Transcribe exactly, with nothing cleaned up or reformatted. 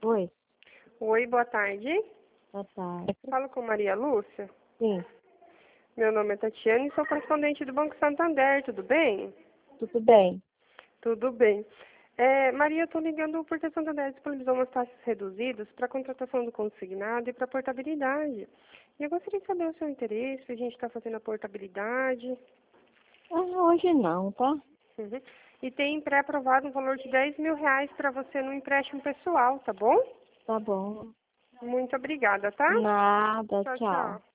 Oi, Oi, boa tarde. boa tarde. Falo com Maria Lúcia. Sim, Meu nome é Tatiana e sou correspondente do Banco Santander, tudo bem? tudo bem. Tudo bem. É, Maria, eu estou ligando porque a Santander disponibilizou umas taxas reduzidas para contratação do consignado e para portabilidade. E eu gostaria de saber o seu interesse, se a gente está fazendo a portabilidade. Ah, hoje não, tá? Uhum. E tem pré-aprovado um valor de dez mil reais para você no empréstimo pessoal, tá bom? Tá bom. Muito obrigada, tá? Nada, Tchau, tchau. tchau.